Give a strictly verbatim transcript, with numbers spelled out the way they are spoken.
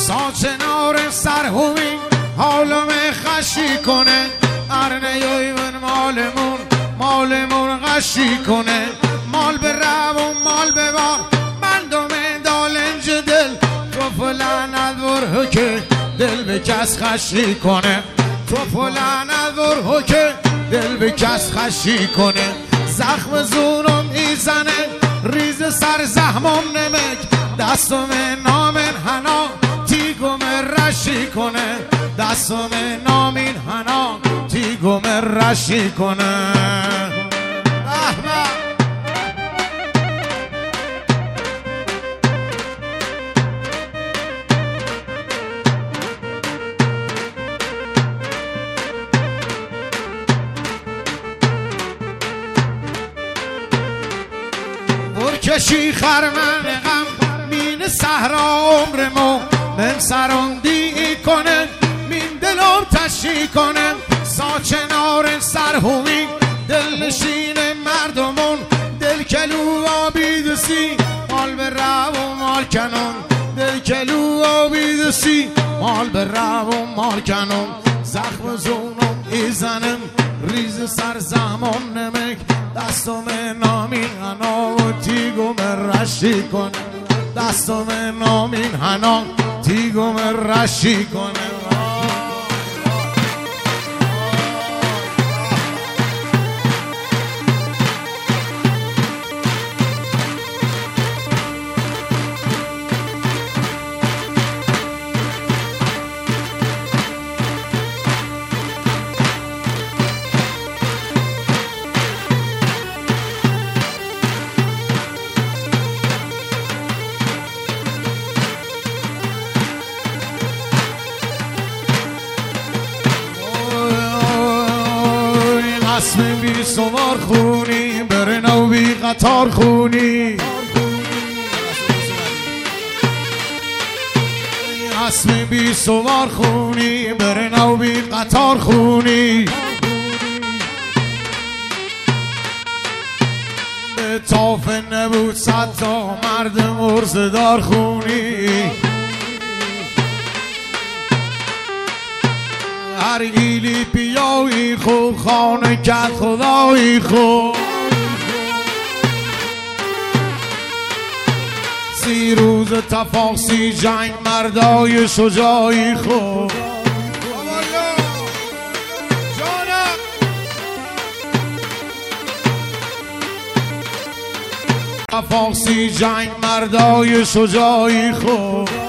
ساچنار سرهوی حالم خشی کنه ارنه یایون مالمون مالمون غشی کنه مال به رو و مال به بار مردم دالنج دل تو فلانت ور که دل به کس خشی کنه تو فلانت ور که دل به کس خشی کنه زخم زورم میزنه ریز سر زخمم نمک دستم نامن حنا تیگم رشی کنه دستم نامین حنا تیگم رشی کنه احمد کشی خرمن غم مین صحرا عمرمو من سراندی کنه مین دلم تشی کنه ساچنار سرهوی دل نشین مردمون دل کلو آبیدسی مال به رو و مال کنون دل کلو آبیدسی مال به رو و مال کنون زخم زونم ایزنم ریز سر زمان نمک دستم نامین حنا و تیگم رشی کنه دستم نامین حنا تیگم رشی کنه اسم بی سوار خونی برن و بی قطار خونی اسم بی سوار خونی برن و بی قطار خونی به طاف نبود صد تا مرد مرزدار خونی هر ایلی پیایی خوب خانه کت خدایی خوب سی روز تفاسی جنگ مردای شجاعی خوب تفاسی جنگ مردای شجاعی خوب